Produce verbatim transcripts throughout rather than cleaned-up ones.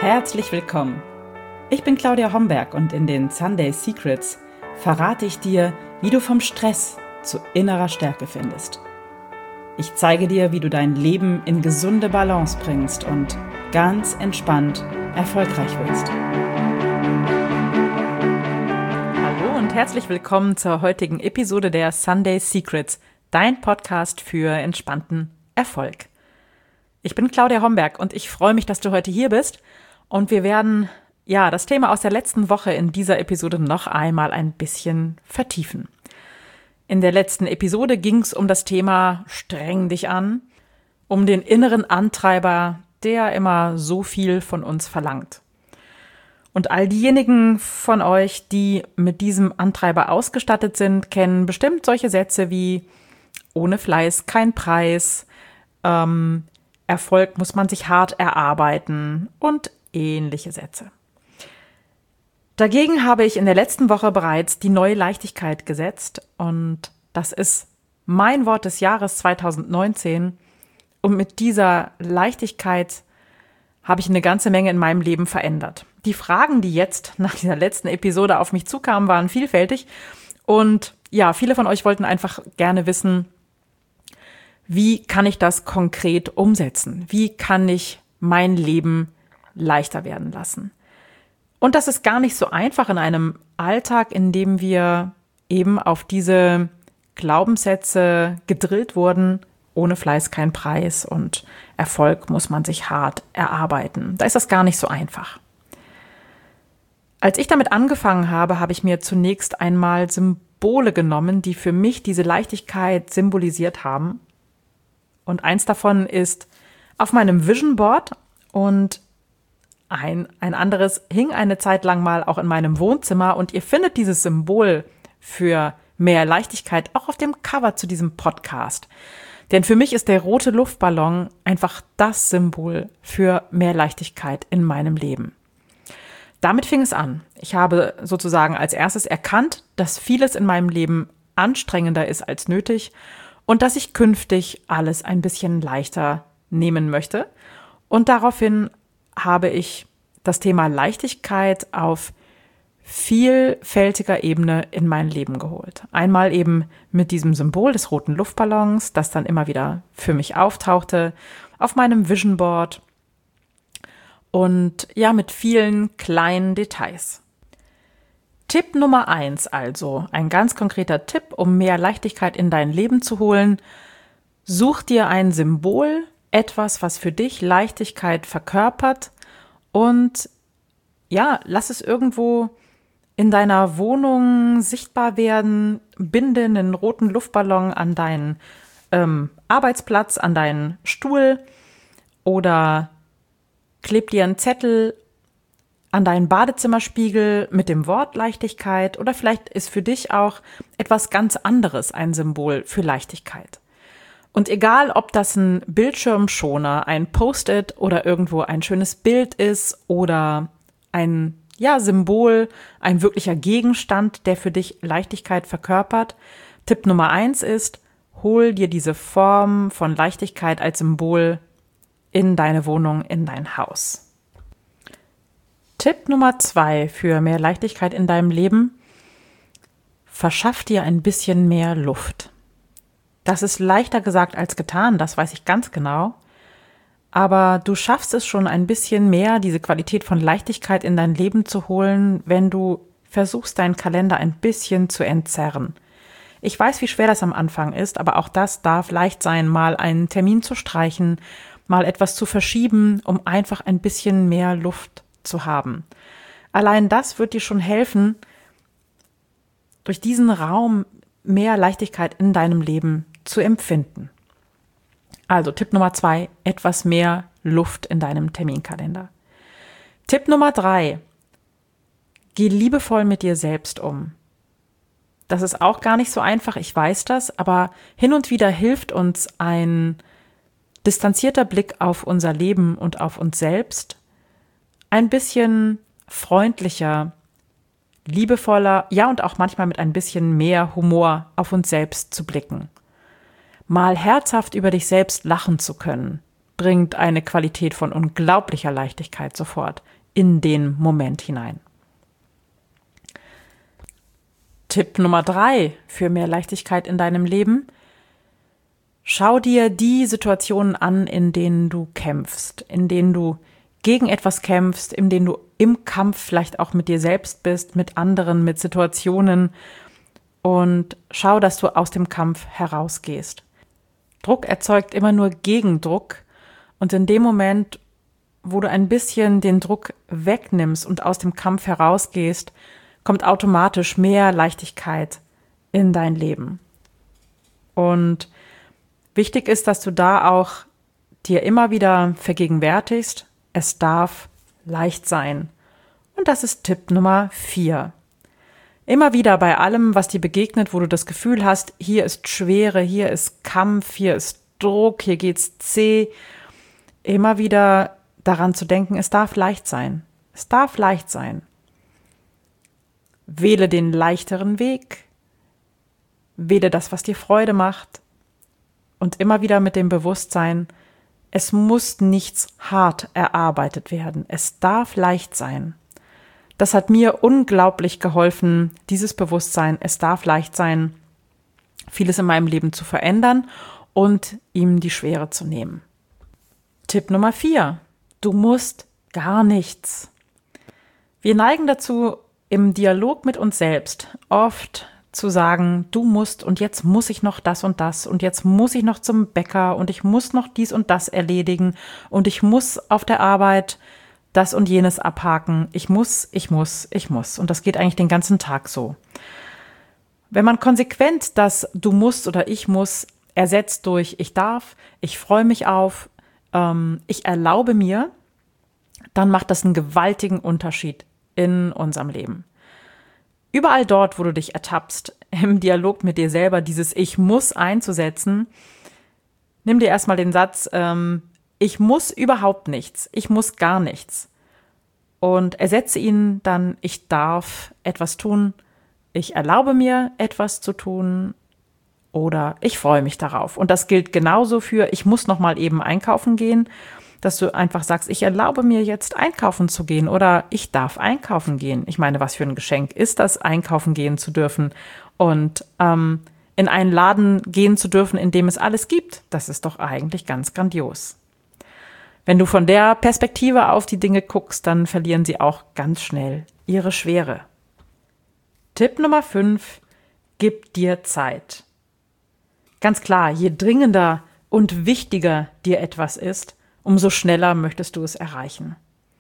Herzlich willkommen. Ich bin Claudia Homberg und in den Sunday Secrets verrate ich dir, wie du vom Stress zu innerer Stärke findest. Ich zeige dir, wie du dein Leben in gesunde Balance bringst und ganz entspannt erfolgreich wirst. Hallo und herzlich willkommen zur heutigen Episode der Sunday Secrets, dein Podcast für entspannten Erfolg. Ich bin Claudia Homberg und ich freue mich, dass du heute hier bist und wir werden ja das Thema aus der letzten Woche in dieser Episode noch einmal ein bisschen vertiefen. In der letzten Episode ging es um das Thema Streng dich an, um den inneren Antreiber, der immer so viel von uns verlangt. Und all diejenigen von euch, die mit diesem Antreiber ausgestattet sind, kennen bestimmt solche Sätze wie ohne Fleiß kein Preis, ähm, Erfolg muss man sich hart erarbeiten und ähnliche Sätze. Dagegen habe ich in der letzten Woche bereits die neue Leichtigkeit gesetzt und das ist mein Wort des Jahres zwanzig neunzehn und mit dieser Leichtigkeit habe ich eine ganze Menge in meinem Leben verändert. Die Fragen, die jetzt nach dieser letzten Episode auf mich zukamen, waren vielfältig und ja, viele von euch wollten einfach gerne wissen, wie kann ich das konkret umsetzen? Wie kann ich mein Leben leichter werden lassen? Und das ist gar nicht so einfach in einem Alltag, in dem wir eben auf diese Glaubenssätze gedrillt wurden, ohne Fleiß kein Preis und Erfolg muss man sich hart erarbeiten. Da ist das gar nicht so einfach. Als ich damit angefangen habe, habe ich mir zunächst einmal Symbole genommen, die für mich diese Leichtigkeit symbolisiert haben. Und eins davon ist auf meinem Vision Board und ein, ein anderes hing eine Zeit lang mal auch in meinem Wohnzimmer. Und ihr findet dieses Symbol für mehr Leichtigkeit auch auf dem Cover zu diesem Podcast. Denn für mich ist der rote Luftballon einfach das Symbol für mehr Leichtigkeit in meinem Leben. Damit fing es an. Ich habe sozusagen als erstes erkannt, dass vieles in meinem Leben anstrengender ist als nötig und dass ich künftig alles ein bisschen leichter nehmen möchte. Und daraufhin habe ich das Thema Leichtigkeit auf vielfältiger Ebene in mein Leben geholt. Einmal eben mit diesem Symbol des roten Luftballons, das dann immer wieder für mich auftauchte, auf meinem Vision Board und ja, mit vielen kleinen Details. Tipp Nummer eins also, ein ganz konkreter Tipp, um mehr Leichtigkeit in dein Leben zu holen. Such dir ein Symbol, etwas, was für dich Leichtigkeit verkörpert und ja, lass es irgendwo in deiner Wohnung sichtbar werden. Binde einen roten Luftballon an deinen ähm, Arbeitsplatz, an deinen Stuhl oder kleb dir einen Zettel an deinen Badezimmerspiegel mit dem Wort Leichtigkeit oder vielleicht ist für dich auch etwas ganz anderes ein Symbol für Leichtigkeit. Und egal, ob das ein Bildschirmschoner, ein Post-it oder irgendwo ein schönes Bild ist oder ein ja, Symbol, ein wirklicher Gegenstand, der für dich Leichtigkeit verkörpert. Tipp Nummer eins ist, hol dir diese Form von Leichtigkeit als Symbol in deine Wohnung, in dein Haus. Tipp Nummer zwei für mehr Leichtigkeit in deinem Leben: Verschaff dir ein bisschen mehr Luft. Das ist leichter gesagt als getan, das weiß ich ganz genau. Aber du schaffst es schon ein bisschen mehr, diese Qualität von Leichtigkeit in dein Leben zu holen, wenn du versuchst, deinen Kalender ein bisschen zu entzerren. Ich weiß, wie schwer das am Anfang ist, aber auch das darf leicht sein, mal einen Termin zu streichen, mal etwas zu verschieben, um einfach ein bisschen mehr Luft zu haben. Allein das wird dir schon helfen, durch diesen Raum mehr Leichtigkeit in deinem Leben zu empfinden. Also Tipp Nummer zwei, etwas mehr Luft in deinem Terminkalender. Tipp Nummer drei, geh liebevoll mit dir selbst um. Das ist auch gar nicht so einfach, ich weiß das, aber hin und wieder hilft uns ein distanzierter Blick auf unser Leben und auf uns selbst, ein bisschen freundlicher, liebevoller, ja und auch manchmal mit ein bisschen mehr Humor auf uns selbst zu blicken. Mal herzhaft über dich selbst lachen zu können. bringt eine Qualität von unglaublicher Leichtigkeit sofort in den Moment hinein. Tipp Nummer drei für mehr Leichtigkeit in deinem Leben: Schau dir die Situationen an, in denen du kämpfst, in denen du gegen etwas kämpfst, in denen du im Kampf vielleicht auch mit dir selbst bist, mit anderen, mit Situationen, und schau, dass du aus dem Kampf herausgehst. Druck erzeugt immer nur Gegendruck, und in dem Moment, wo du ein bisschen den Druck wegnimmst und aus dem Kampf herausgehst, kommt automatisch mehr Leichtigkeit in dein Leben. Und wichtig ist, dass du da auch dir immer wieder vergegenwärtigst, es darf leicht sein. Und das ist Tipp Nummer vier. Immer wieder bei allem, was dir begegnet, wo du das Gefühl hast, hier ist Schwere, hier ist Kampf, hier ist Druck, hier geht's zäh, immer wieder daran zu denken, es darf leicht sein. Es darf leicht sein. Wähle den leichteren Weg. Wähle das, was dir Freude macht. Und immer wieder mit dem Bewusstsein, es muss nichts hart erarbeitet werden. Es darf leicht sein. Das hat mir unglaublich geholfen, dieses Bewusstsein, es darf leicht sein, vieles in meinem Leben zu verändern und ihm die Schwere zu nehmen. Tipp Nummer vier. Du musst gar nichts. Wir neigen dazu, im Dialog mit uns selbst oft zu sagen, du musst und jetzt muss ich noch das und das und jetzt muss ich noch zum Bäcker und ich muss noch dies und das erledigen und ich muss auf der Arbeit das und jenes abhaken. Ich muss, ich muss, ich muss. Und das geht eigentlich den ganzen Tag so. Wenn man konsequent das du musst oder ich muss ersetzt durch ich darf, ich freue mich auf, ähm, ich erlaube mir, dann macht das einen gewaltigen Unterschied in unserem Leben. Überall dort, wo du dich ertappst, im Dialog mit dir selber dieses Ich muss einzusetzen, nimm dir erstmal den Satz, ähm, ich muss überhaupt nichts, ich muss gar nichts, und ersetze ihn dann, ich darf etwas tun, ich erlaube mir etwas zu tun oder ich freue mich darauf. Und das gilt genauso für, ich muss noch mal eben einkaufen gehen, dass du einfach sagst, ich erlaube mir jetzt einkaufen zu gehen oder ich darf einkaufen gehen. Ich meine, was für ein Geschenk ist das, einkaufen gehen zu dürfen und ähm, in einen Laden gehen zu dürfen, in dem es alles gibt. Das ist doch eigentlich ganz grandios. Wenn du von der Perspektive auf die Dinge guckst, dann verlieren sie auch ganz schnell ihre Schwere. Tipp Nummer fünf, gib dir Zeit. Ganz klar, je dringender und wichtiger dir etwas ist, umso schneller möchtest du es erreichen.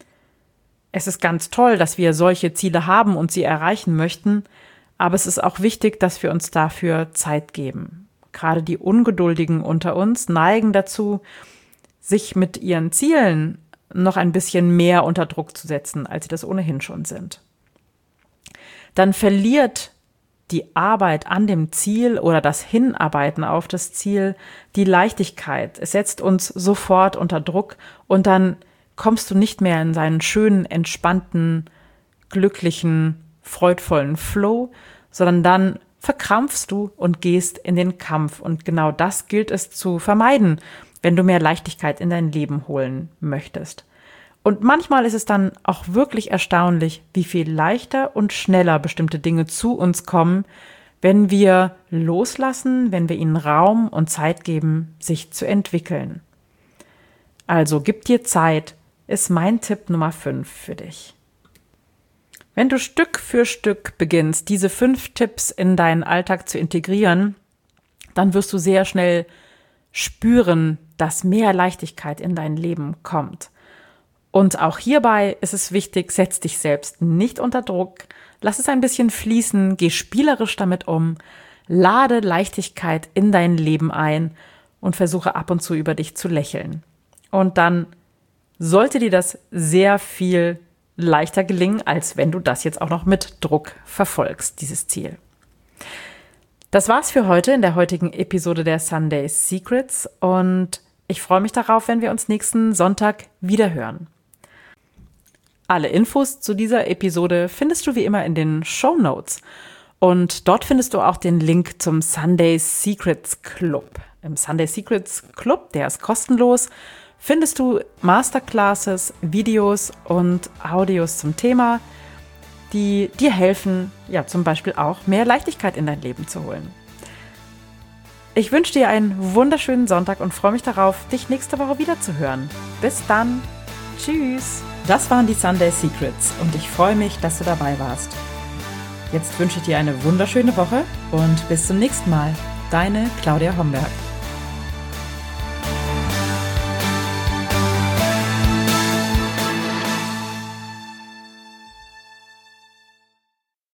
Es ist ganz toll, dass wir solche Ziele haben und sie erreichen möchten, aber es ist auch wichtig, dass wir uns dafür Zeit geben. Gerade die Ungeduldigen unter uns neigen dazu, sich mit ihren Zielen noch ein bisschen mehr unter Druck zu setzen, als sie das ohnehin schon sind. Dann verliert die Arbeit an dem Ziel oder das Hinarbeiten auf das Ziel die Leichtigkeit. Es setzt uns sofort unter Druck und dann kommst du nicht mehr in seinen schönen, entspannten, glücklichen, freudvollen Flow, sondern dann verkrampfst du und gehst in den Kampf. Und genau das gilt es zu vermeiden, wenn du mehr Leichtigkeit in dein Leben holen möchtest. Und manchmal ist es dann auch wirklich erstaunlich, wie viel leichter und schneller bestimmte Dinge zu uns kommen, wenn wir loslassen, wenn wir ihnen Raum und Zeit geben, sich zu entwickeln. Also gib dir Zeit, ist mein Tipp Nummer fünf für dich. Wenn du Stück für Stück beginnst, diese fünf Tipps in deinen Alltag zu integrieren, dann wirst du sehr schnell spüren, dass mehr Leichtigkeit in dein Leben kommt. Und auch hierbei ist es wichtig, setz dich selbst nicht unter Druck, lass es ein bisschen fließen, geh spielerisch damit um, lade Leichtigkeit in dein Leben ein und versuche ab und zu über dich zu lächeln. Und dann sollte dir das sehr viel leichter gelingen, als wenn du das jetzt auch noch mit Druck verfolgst, dieses Ziel. Das war's für heute in der heutigen Episode der Sunday Secrets und ich freue mich darauf, wenn wir uns nächsten Sonntag wieder hören. Alle Infos zu dieser Episode findest du wie immer in den Shownotes und dort findest du auch den Link zum Sunday Secrets Club. Im Sunday Secrets Club, der ist kostenlos, findest du Masterclasses, Videos und Audios zum Thema, die dir helfen, ja zum Beispiel auch mehr Leichtigkeit in dein Leben zu holen. Ich wünsche dir einen wunderschönen Sonntag und freue mich darauf, dich nächste Woche wieder zu hören. Bis dann. Tschüss. Das waren die Sunday Secrets und ich freue mich, dass du dabei warst. Jetzt wünsche ich dir eine wunderschöne Woche und bis zum nächsten Mal. Deine Claudia Homberg.